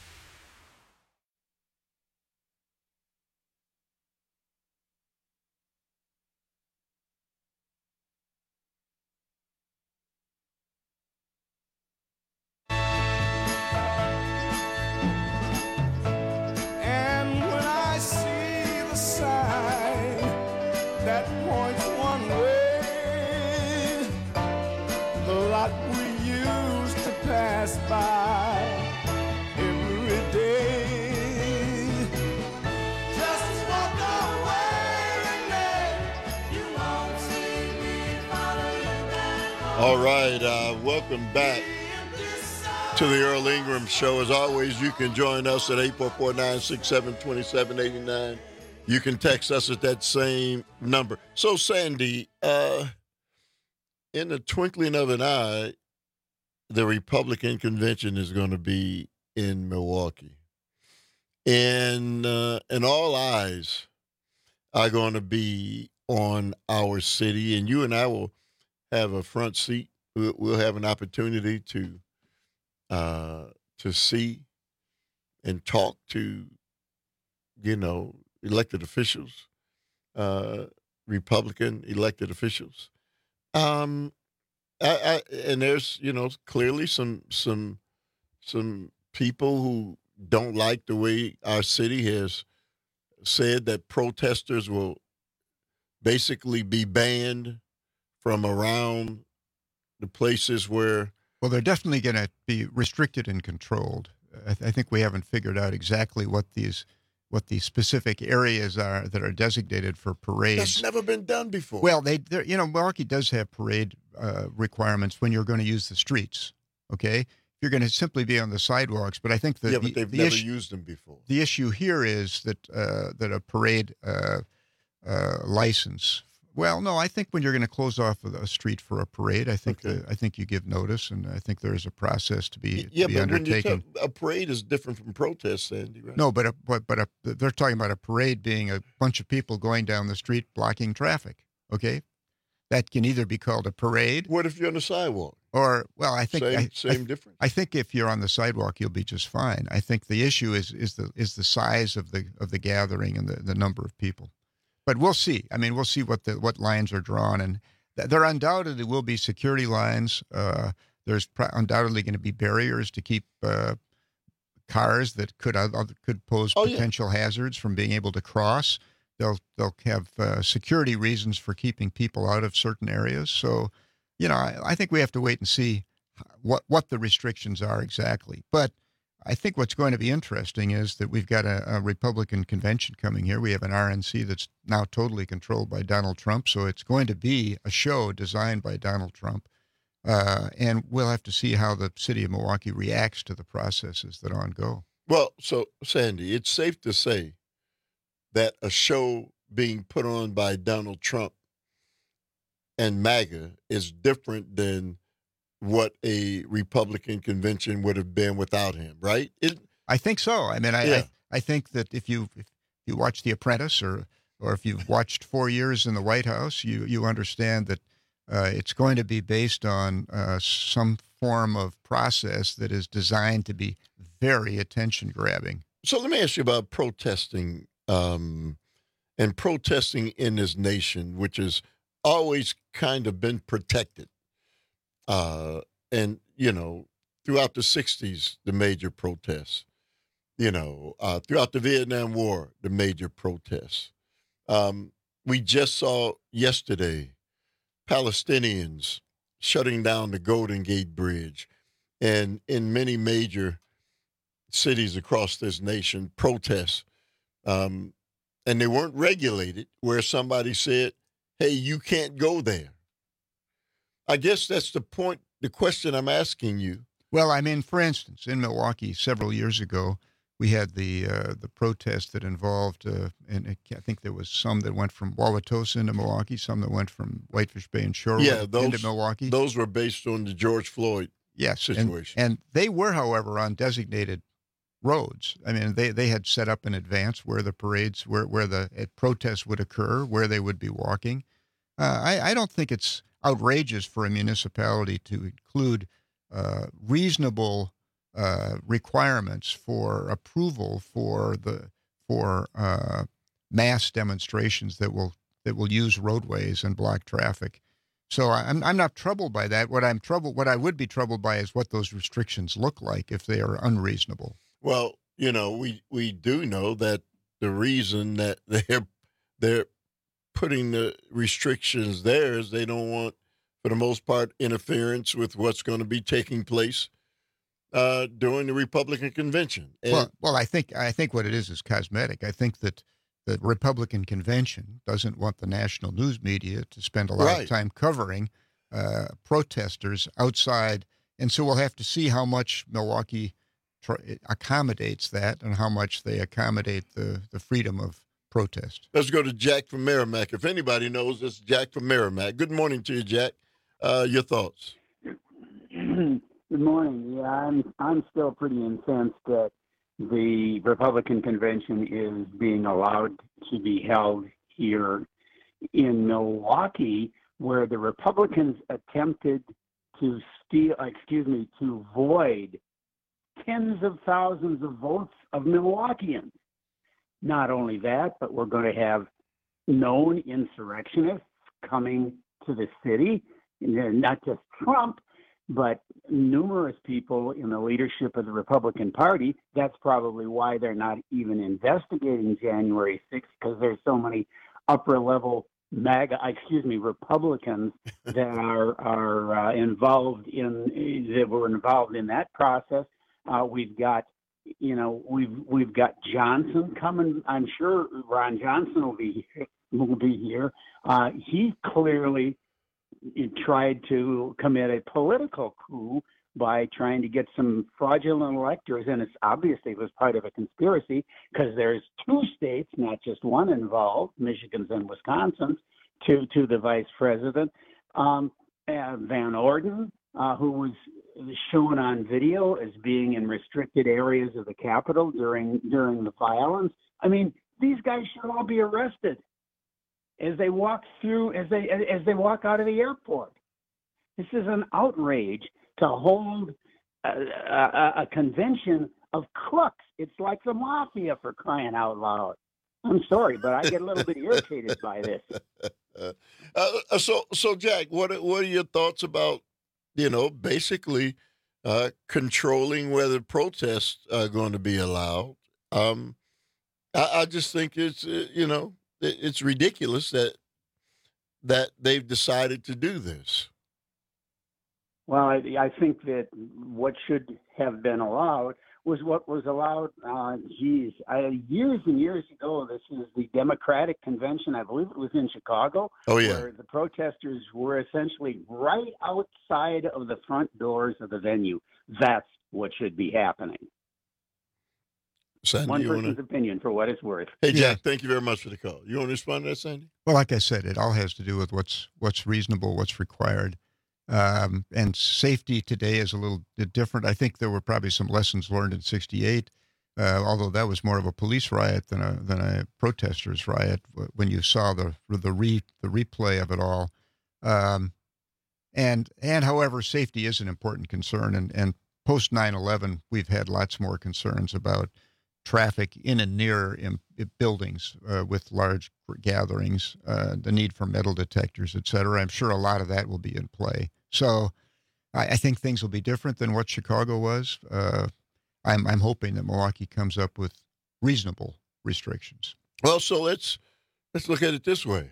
And when I see the sign pass by every day. Just walk away, Renee. You won't see me follow you back home. All right, uh, welcome back to the Earl Ingram Show. As always, you can join us at eight four four, nine six seven, two seven eight nine. You can text us at that same number. So, Sandy, uh, in the twinkling of an eye, the Republican convention is going to be in Milwaukee. And, uh, and all eyes are going to be on our city. And you and I will have a front seat. We'll, we'll have an opportunity to uh, to see and talk to, you know, elected officials, uh, Republican elected officials. Um, I, I, and there's, you know, clearly some some some people who don't like the way our city has said that protesters will basically be banned from around the places where. Well, they're definitely going to be restricted and controlled. I, th- I think we haven't figured out exactly what these what the specific areas are that are designated for parades. That's never been done before. Well, they, you know, Milwaukee does have parade uh, requirements when you're going to use the streets. Okay, you're going to simply be on the sidewalks. But I think that yeah, the, but they've the never issue, used them before. The issue here is that uh, that a parade uh, uh, license. Well, no, I think when you're going to close off a street for a parade, I think Okay. that, I think you give notice, and I think there is a process to be, Yeah, to be but when you undertaken. tell, a parade is different from protest, Sandy, right? No, but a, but but a, they're talking about a parade being a bunch of people going down the street blocking traffic. Okay, that can either be called a parade. What if you're on the sidewalk? Or well, I think Same- I, same I, difference? I think if you're on the sidewalk, you'll be just fine. I think the issue is is the is the size of the of the gathering and the, the number of people. But we'll see. I mean, we'll see what the what lines are drawn, and th- there undoubtedly will be security lines. Uh, there's pr- undoubtedly going to be barriers to keep uh, cars that could uh, could pose Oh, yeah. potential hazards from being able to cross. They'll they'll have uh, security reasons for keeping people out of certain areas. So, you know, I, I think we have to wait and see what what the restrictions are exactly. But I think what's going to be interesting is that we've got a, a Republican convention coming here. We have an R N C that's now totally controlled by Donald Trump. So it's going to be a show designed by Donald Trump. Uh, and we'll have to see how the city of Milwaukee reacts to the processes that on go. Well, so, Sandy, it's safe to say that a show being put on by Donald Trump and MAGA is different than what a Republican convention would have been without him, right? It, I think so. I mean, I, Yeah. I I think that if you if you watch The Apprentice or or if you've watched Four Years in the White House, you you understand that uh, it's going to be based on uh, some form of process that is designed to be very attention grabbing. So let me ask you about protesting um, and protesting in this nation, which has always kind of been protected. Uh, and, you know, throughout the sixties, the major protests, you know, uh, throughout the Vietnam War, the major protests. Um, we just saw yesterday Palestinians shutting down the Golden Gate Bridge, and in many major cities across this nation, protests. Um, and they weren't regulated, where somebody said, hey, you can't go there. I guess that's the point, the question I'm asking you. Well, I mean, for instance, in Milwaukee several years ago, we had the uh, the protest that involved, uh, and it, I think there was some that went from Wauwatosa into Milwaukee, some that went from Whitefish Bay and Shorewood Yeah, those, into Milwaukee. Those were based on the George Floyd yes, and- situation. And, they were, however, on designated roads. I mean, they, they had set up in advance where the parades, where, where the uh, protests would occur, where they would be walking. Uh, I, I don't think it's outrageous for a municipality to include uh, reasonable uh, requirements for approval for the for uh, mass demonstrations that will that will use roadways and block traffic. So I'm I'm not troubled by that. What I'm troubled, what I would be troubled by is what those restrictions look like if they are unreasonable. Well, you know, we, we do know that the reason that they're they're putting the restrictions there is they don't want, for the most part, interference with what's going to be taking place uh, during the Republican convention. And well, well, I think I think what it is is cosmetic. I think that the Republican convention doesn't want the national news media to spend a lot Right. of time covering uh, protesters outside, and so we'll have to see how much Milwaukee tr- accommodates that and how much they accommodate the, the freedom of protest. let's go to Jack from Merrimack. If anybody knows, it's Jack from Merrimack. Good morning to you, Jack. Uh, your thoughts? Good morning. Yeah, I'm I'm still pretty incensed that the Republican convention is being allowed to be held here in Milwaukee, where the Republicans attempted to steal, excuse me, to void tens of thousands of votes of Milwaukeeans. Not only that, but we're going to have known insurrectionists coming to the city, and not just Trump, but numerous people in the leadership of the Republican Party. That's probably why they're not even investigating January sixth, because there's so many upper-level MAGA, excuse me, Republicans that are are uh, involved in that were involved in that process. Uh, we've got, you know, we've we've got Johnson coming. I'm sure Ron Johnson will be will be here. Uh, he clearly tried to commit a political coup by trying to get some fraudulent electors, and it's obviously it was part of a conspiracy, because there's two states, not just one, involved, Michigan's and Wisconsin's, to to the vice president. Um, uh, Van Orden, uh, who was shown on video as being in restricted areas of the Capitol during during the violence. I mean, these guys should all be arrested as they walk through, as they as they walk out of the airport. This is an outrage to hold a, a, a convention of crooks. It's like the mafia, for crying out loud. I'm sorry, but I get a little bit irritated by this. Uh, so, so Jack, what are- what are your thoughts about, you know, basically uh, controlling whether protests are going to be allowed? Um, I, I just think it's uh, you know it, it's ridiculous that that they've decided to do this. Well, I, I think that what should have been allowed was what was allowed, uh, geez, I, years and years ago. This is the Democratic Convention. I believe it was in Chicago. Oh, yeah. Where the protesters were essentially right outside of the front doors of the venue. That's what should be happening. Sandy, One you person's wanna- opinion for what it's worth. Hey, Jack, thank you very much for the call. You want to respond to that, Sandy? Well, like I said, it all has to do with what's what's reasonable, what's required. Um, and safety today is a little bit different. I think there were probably some lessons learned in sixty-eight, uh, although that was more of a police riot than a than a protesters riot. When you saw the the re the replay of it all, um, and and however, safety is an important concern. And and post nine eleven, we've had lots more concerns about traffic in and near in, in buildings uh, with large gatherings, uh, the need for metal detectors, et cetera. I'm sure a lot of that will be in play. So I, I think things will be different than what Chicago was. Uh, I'm, I'm hoping that Milwaukee comes up with reasonable restrictions. Well, so let's let's look at it this way.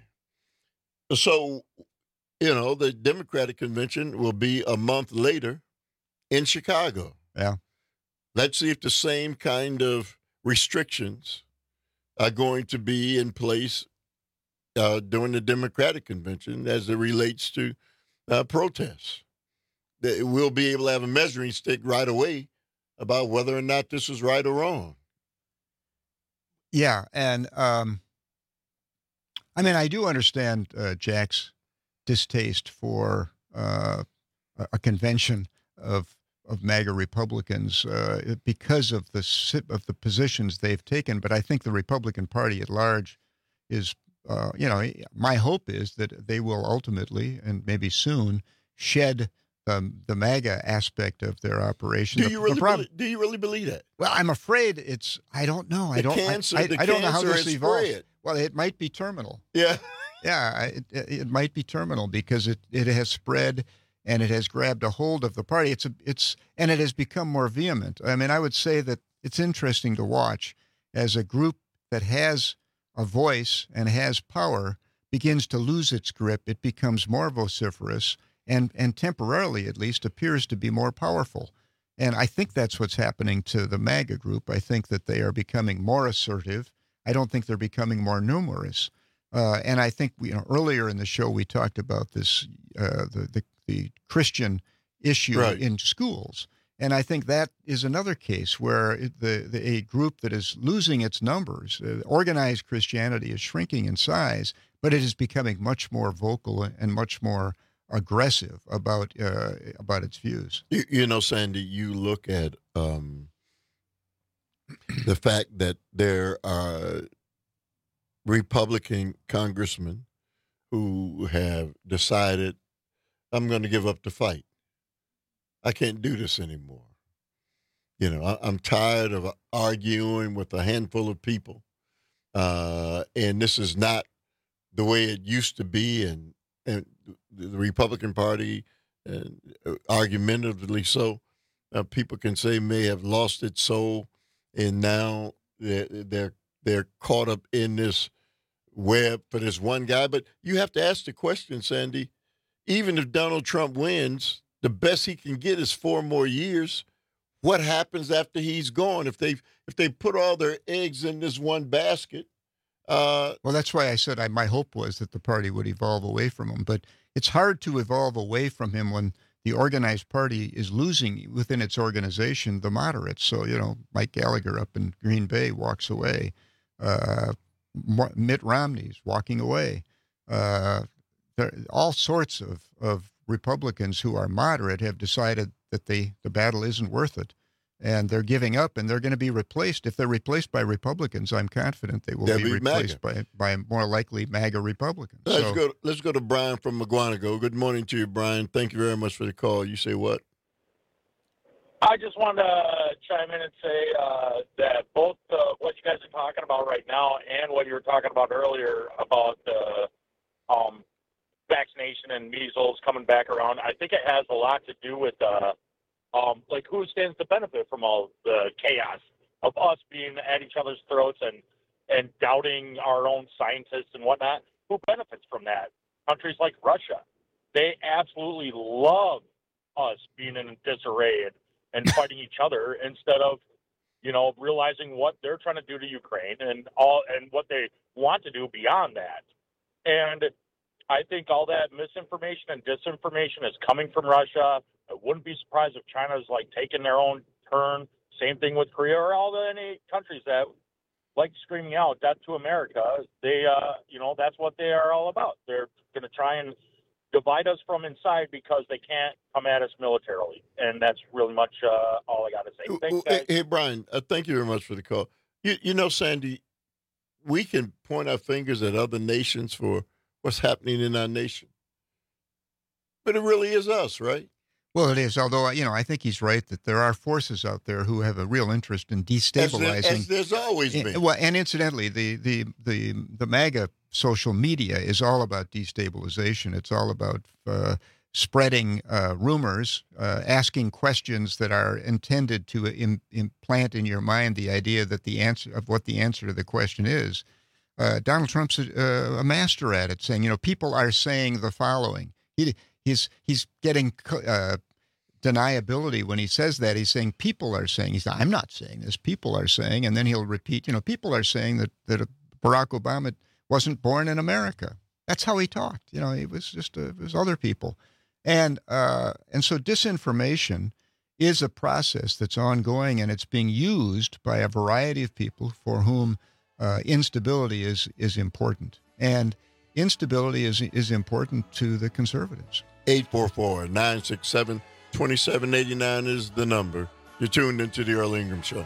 So, you know, the Democratic convention will be a month later in Chicago. Yeah. Let's see if the same kind of restrictions are going to be in place uh, during the Democratic convention as it relates to uh, protests. That we'll be able to have a measuring stick right away about whether or not this is right or wrong. Yeah, and um, I mean, I do understand uh, Jack's distaste for uh, a a convention of of MAGA Republicans uh, because of the si- of the positions they've taken. But I think the Republican Party at large is, uh, you know, my hope is that they will ultimately and maybe soon shed um, the MAGA aspect of their operation. Do The- you the really problem- believe, do you really believe that? Well, I'm afraid it's. I don't know. I The don't. cancer- I, I, the I don't know how cancer this has evolves. spread. Well, it might be terminal. Yeah. Yeah, I- it, it might be terminal because it, it has spread and it has grabbed a hold of the party. It's a, it's and it has become more vehement. I mean, I would say that it's interesting to watch as a group that has a voice and has power begins to lose its grip. It becomes more vociferous and and temporarily, at least, appears to be more powerful. And I think that's what's happening to the MAGA group. I think that they are becoming more assertive. I don't think they're becoming more numerous. Uh, and I think we, you know, earlier in the show we talked about this uh, the, the the Christian issue Right. in schools, and I think that is another case where it, the, the a group that is losing its numbers. Uh, organized Christianity is shrinking in size, but it is becoming much more vocal and much more aggressive about uh, about its views. You, you know, Sandy, you look at um, the fact that there are Republican congressmen who have decided, I'm going to give up the fight. I can't do this anymore. You know, I, I'm tired of arguing with a handful of people. Uh, and this is not the way it used to be. And, and the Republican Party, and argumentatively so, uh, people can say may have lost its soul. And now they're, they're, they're caught up in this web for this one guy. But you have to ask the question, Sandy, even if Donald Trump wins, the best he can get is four more years. What happens after he's gone? If they if they put all their eggs in this one basket. Uh, well, that's why I said I, my hope was that the party would evolve away from him. But it's hard to evolve away from him when the organized party is losing within its organization the moderates. So, you know, Mike Gallagher up in Green Bay walks away. Uh, Mitt Romney's walking away. Uh, there, all sorts of, of Republicans who are moderate have decided that they, the battle isn't worth it. And they're giving up, and they're going to be replaced. If they're replaced by Republicans, I'm confident they will They'll be, be replaced by, by more likely MAGA Republicans. let's So- go. Let's go to Brian from McGuanago. Good morning to you, Brian. Thank you very much for the call. You say what? I just wanted to chime in and say uh, that both uh, what you guys are talking about right now and what you were talking about earlier about the um, vaccination and measles coming back around, I think it has a lot to do with uh, um, like who stands to benefit from all the chaos of us being at each other's throats and and doubting our own scientists and whatnot. Who benefits from that? Countries like Russia, they absolutely love us being in disarray and and fighting each other instead of, you know, realizing what they're trying to do to Ukraine and all and what they want to do beyond that. And I think all that misinformation and disinformation is coming from Russia. I wouldn't be surprised if China's like taking their own turn. Same thing with Korea or all the any countries that like screaming out death to America. They, uh, you know, that's what they are all about. They're going to try and divide us from inside because they can't come at us militarily. And that's really much uh, all I got to say. Thanks, guys. Hey, hey, Brian, uh, thank you very much for the call. You, you know, Sandy, we can point our fingers at other nations for what's happening in our nation. But it really is us, right? Well, it is. Although, you know, I think he's right that there are forces out there who have a real interest in destabilizing. As, there, as there's always been. Well, and incidentally, the, the, the, the MAGA social media is all about destabilization. It's all about uh, spreading uh, rumors, uh, asking questions that are intended to im- implant in your mind the idea that the answer of what the answer to the question is. Uh, Donald Trump's a, a master at it, saying, you know, people are saying the following. He, he's he's getting uh, deniability when he says that. He's saying people are saying. He's I'm not saying this. People are saying, and then he'll repeat. You know, people are saying that that Barack Obama wasn't born in America. That's how he talked. You know, it was just a, it was other people, and uh, and so disinformation is a process that's ongoing, and it's being used by a variety of people for whom uh, instability is is important, and instability is is important to the conservatives. eight four four, nine six seven, two seven eight nine is the number. You're tuned into the Earl Ingram Show.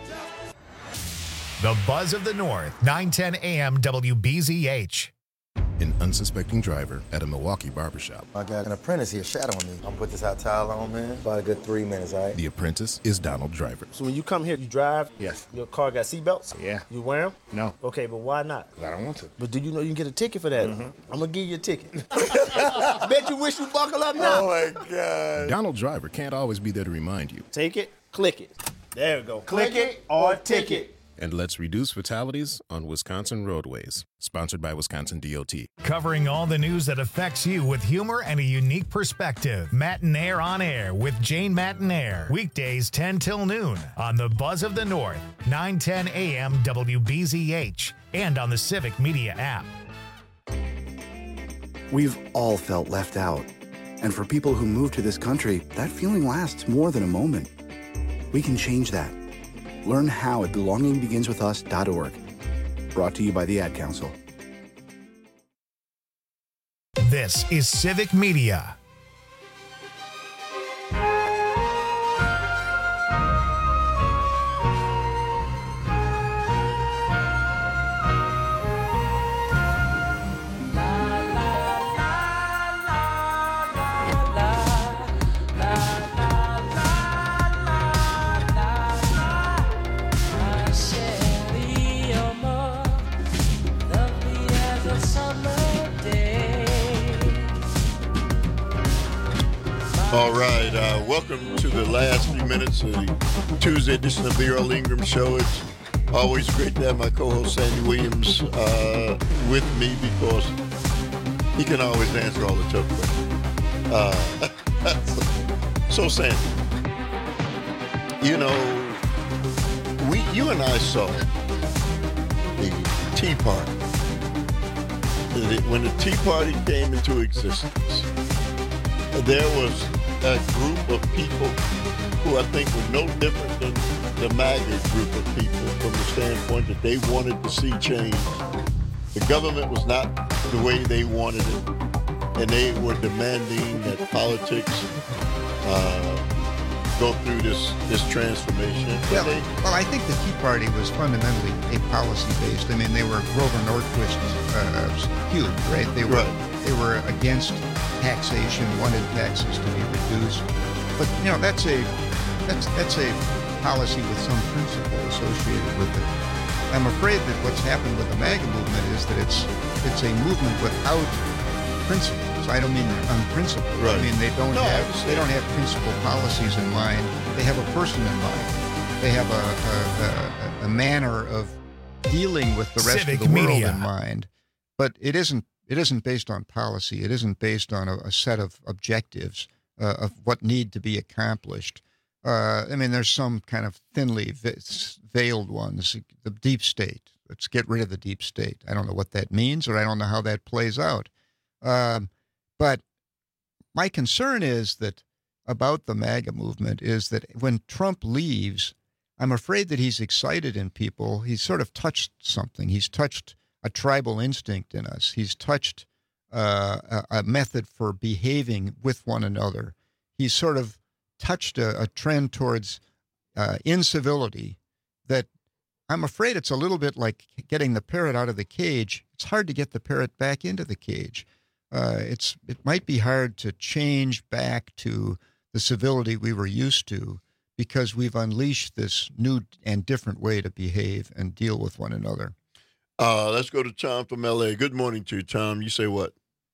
The Buzz of the North, nine ten A M W B Z H. an unsuspecting driver at a Milwaukee barbershop. I got an apprentice here shadowing me. I'm gonna put this hot towel on, man. About a good three minutes, all right? The apprentice is Donald Driver. So when you come here, you drive? Yes. Your car got seatbelts? Yeah. You wear them? No. Okay, but why not? I don't want to. But do you know you can get a ticket for that? Mhm. I'm gonna give you a ticket. Bet you wish you buckle up now. Oh my God. Donald Driver can't always be there to remind you. Take it, click it. There we go. Click it or ticket. And let's reduce fatalities on Wisconsin roadways. Sponsored by Wisconsin D O T. Covering all the news that affects you with humor and a unique perspective. Mattinaire on Air with Jane Mattinaire. Weekdays ten till noon on the Buzz of the North, nine ten A M W B Z H, and on the Civic Media app. We've all felt left out. And for people who move to this country, that feeling lasts more than a moment. We can change that. Learn how at belonging begins with us dot org. Brought to you by the Ad Council. This is Civic Media. All right, uh, welcome to the last few minutes of the Tuesday edition of the Earl Ingram Show. It's always great to have my co-host Sandy Williams uh, with me because he can always answer all the tough questions. Uh, so, so, Sandy, you know, we, you and I saw the Tea Party. When the Tea Party came into existence, there was a group of people who I think were no different than the MAGA group of people from the standpoint that they wanted to see change. The government was not the way they wanted it, and they were demanding that politics uh, go through this, this transformation. Well, they, well, I think the Tea Party was fundamentally a policy-based. I mean, they were Grover Norquist uh, huge, right? They were right. They were against taxation, wanted taxes to be reduced. But, you know, that's a that's that's a policy with some principle associated with it. I'm afraid that what's happened with the MAGA movement is that it's it's a movement without principles. I don't mean unprincipled. Right. I mean they don't No, I have understand. they don't have principal policies in mind. They have a person in mind. They have a a, a, a manner of dealing with the rest Civic of the world Media. in mind. But it isn't It isn't based on policy. It isn't based on a, a set of objectives uh, of what need to be accomplished. Uh, I mean, there's some kind of thinly ve- veiled ones. The deep state. Let's get rid of the deep state. I don't know what that means, or I don't know how that plays out. Um, but my concern is that about the MAGA movement is that when Trump leaves, I'm afraid that he's excited in people. He's sort of touched something. He's touched a tribal instinct in us. He's touched uh, a, a method for behaving with one another. He's sort of touched a, a trend towards uh, incivility that I'm afraid it's a little bit like getting the parrot out of the cage. It's hard to get the parrot back into the cage. Uh, it's it might be hard to change back to the civility we were used to because we've unleashed this new and different way to behave and deal with one another. Uh, let's go to Tom from L A. Good morning to you, Tom. You say what?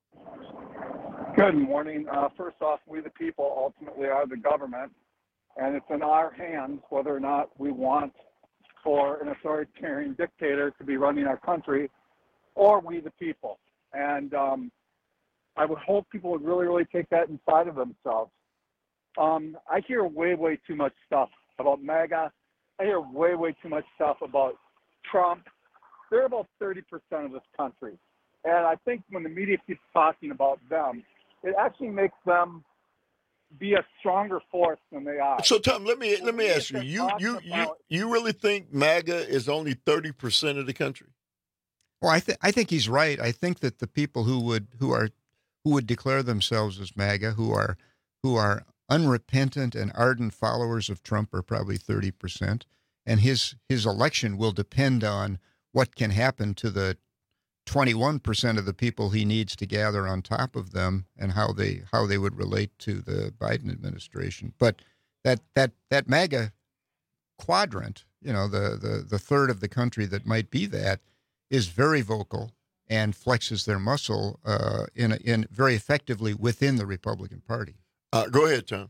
Good morning. Uh, first off, we the people ultimately are the government, and it's in our hands whether or not we want for an authoritarian dictator to be running our country or we the people. And um, I would hope people would really, really take that inside of themselves. Um, I hear way, way too much stuff about MAGA. I hear way, way too much stuff about Trump. They're about thirty percent of this country. And I think when the media keeps talking about them, it actually makes them be a stronger force than they are. So, Tom, let me let me ask you: you you you about- you really think MAGA is only thirty percent of the country? Well, I think I think he's right. I think that the people who would who are who would declare themselves as MAGA, who are who are unrepentant and ardent followers of Trump, are probably thirty percent, and his his election will depend on what can happen to the twenty-one percent of the people he needs to gather on top of them and how they how they would relate to the Biden administration. But that that that MAGA quadrant, you know, the the the third of the country that might be that, is very vocal and flexes their muscle uh, in in very effectively within the Republican Party. Uh, go ahead, Tom.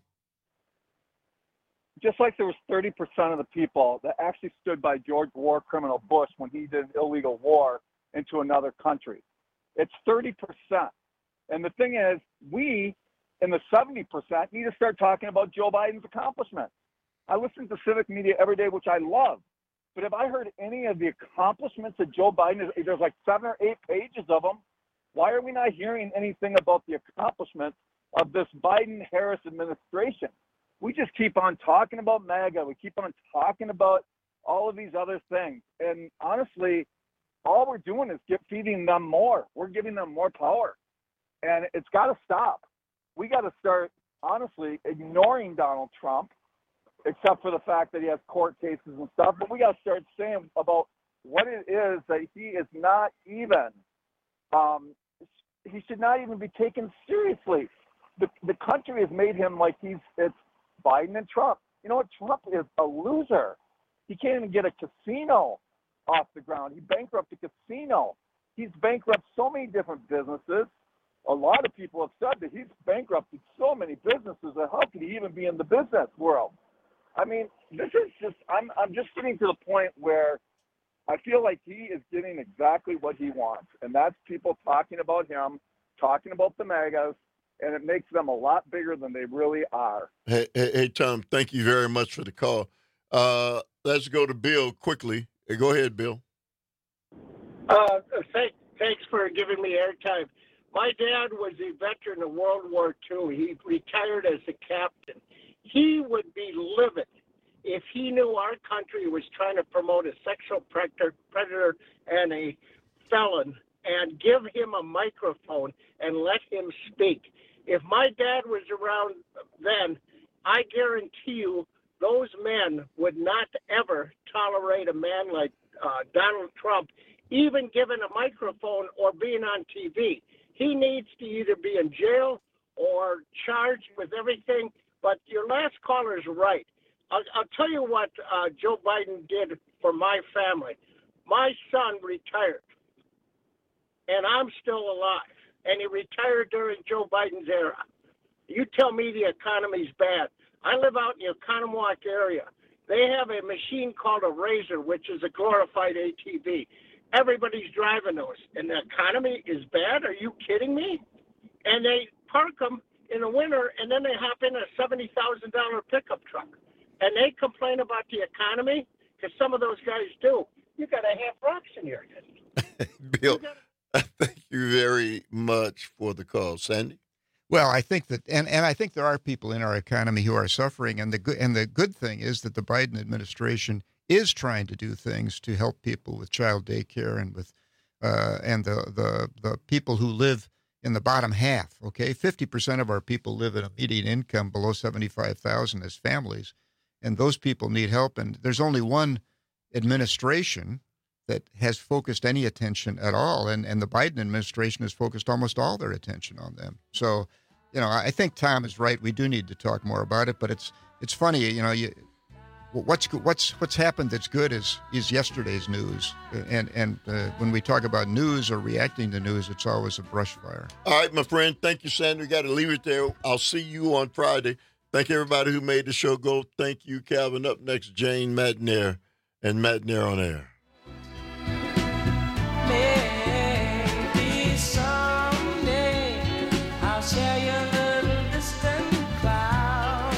Just like there was thirty percent of the people that actually stood by George war criminal Bush when he did illegal war into another country. It's thirty percent. And the thing is, we in the seventy percent need to start talking about Joe Biden's accomplishments. I listen to civic media every day, which I love. But if I heard any of the accomplishments that Joe Biden, is, there's like seven or eight pages of them, why are we not hearing anything about the accomplishments of this Biden-Harris administration? We just keep on talking about MAGA. We keep on talking about all of these other things. And honestly, all we're doing is get, feeding them more. We're giving them more power. And it's got to stop. We got to start, honestly, ignoring Donald Trump, except for the fact that he has court cases and stuff. But we got to start saying about what it is that he is not even, um, he should not even be taken seriously. The, the country has made him like he's, it's Biden and Trump. You know what? Trump is a loser. He can't even get a casino off the ground. He bankrupted a casino. He's bankrupted so many different businesses. A lot of people have said that he's bankrupted so many businesses that how could he even be in the business world? I mean, this is just, I'm, I'm just getting to the point where I feel like he is getting exactly what he wants. And that's people talking about him, talking about the MAGAs, and it makes them a lot bigger than they really are. Hey, hey, hey Tom, thank you very much for the call. Uh, let's go to Bill quickly. Hey, go ahead, Bill. Uh, thank, thanks for giving me airtime. My dad was a veteran of World War Two. He retired as a captain. He would be livid if he knew our country was trying to promote a sexual predator, predator and a felon and give him a microphone and let him speak. If my dad was around then, I guarantee you those men would not ever tolerate a man like uh, Donald Trump, even given a microphone or being on T V. He needs to either be in jail or charged with everything. But your last caller is right. I'll, I'll tell you what uh, Joe Biden did for my family. My son retired, and I'm still alive. And he retired during Joe Biden's era. You tell me the economy's bad. I live out in the Oconomowoc area. They have a machine called a Razor, which is a glorified A T V. Everybody's driving those, and the economy is bad. Are you kidding me? And they park them in the winter, and then they hop in a seventy thousand dollars pickup truck. And they complain about the economy, because some of those guys do. You got to have rocks in your head. Bill, thank you very much for the call. Sandy? Well, I think that, and, and I think there are people in our economy who are suffering, and the good and the good thing is that the Biden administration is trying to do things to help people with child daycare and with uh, and the, the the people who live in the bottom half. Okay, fifty percent of our people live at a median income below seventy-five thousand as families, and those people need help. And there's only one administration that has focused any attention at all, and and the Biden administration has focused almost all their attention on them. So, you know, I think Tom is right. We do need to talk more about it. But it's it's funny, you know, you. What's what's what's happened that's good is is yesterday's news, and and uh, when we talk about news or reacting to news, it's always a brush fire. All right, my friend. Thank you, Sandra. We got to leave it there. I'll see you on Friday. Thank everybody who made the show go. Thank you, Calvin. Up next, Jane McNair and McNair on Air. Maybe someday I'll share your little distant cloud.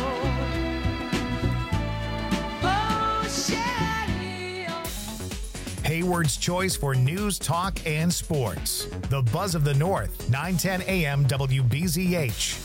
Hayward's choice for news, talk, and sports. The Buzz of the North, nine ten A M W B Z H.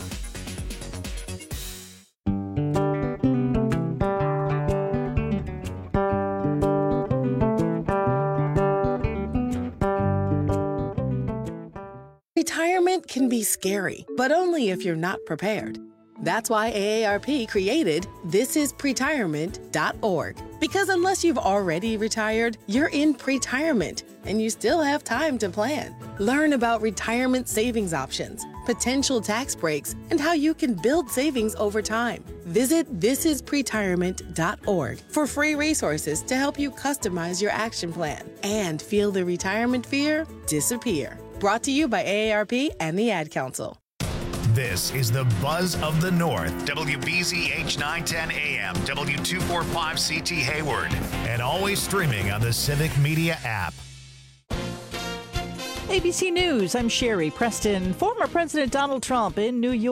Retirement can be scary, but only if you're not prepared. That's why A A R P created this is pretirement dot org. Because unless you've already retired, you're in pretirement, and you still have time to plan. Learn about retirement savings options, potential tax breaks, and how you can build savings over time. Visit this is pretirement dot org for free resources to help you customize your action plan and feel the retirement fear disappear. Brought to you by A A R P and the Ad Council. This is the Buzz of the North, W B Z H nine ten A M, W two forty-five C T Hayward, and always streaming on the Civic Media app. A B C News, I'm Sherry Preston. Former President Donald Trump in New York.